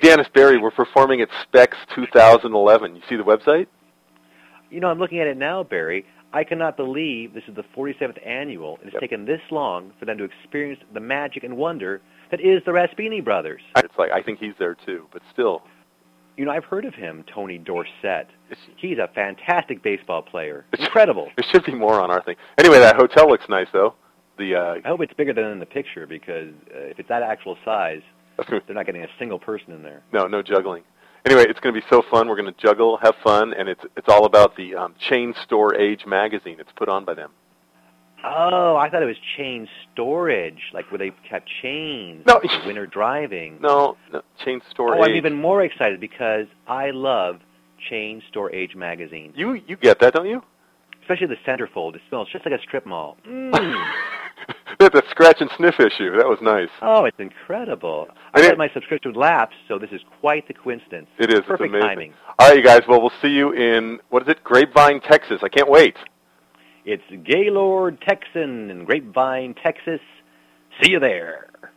Janice Berry, we're performing at Specs 2011. You see the website? You know, I'm looking at it now, Barry. I cannot believe this is the 47th annual, and it's taken this long for them to experience the magic and wonder that is the Raspini Brothers. It's like, I think he's there too, but still. You know, I've heard of him, Tony Dorsett. He's a fantastic baseball player. Incredible. There should be more on our thing. Anyway, that hotel looks nice, though. I hope it's bigger than in the picture, because if it's that actual size, they're not getting a single person in there. No juggling. Anyway, it's going to be so fun. We're going to juggle, have fun, and it's all about the Chain Store Age magazine. It's put on by them. Oh, I thought it was chain storage, like where they kept chains. No. Winter driving. No, Chain Store Age. I'm even more excited because I love Chain Store Age magazine. You get that, don't you? Especially the centerfold. It smells just like a strip mall. That's a scratch and sniff issue. That was nice. Oh, it's incredible. I thought my subscription would lapse, so this is quite the coincidence. It is. Perfect it's amazing. timing. All right, you guys. Well, we'll see you in, Grapevine, Texas. I can't wait. It's Gaylord Texan in Grapevine, Texas. See you there.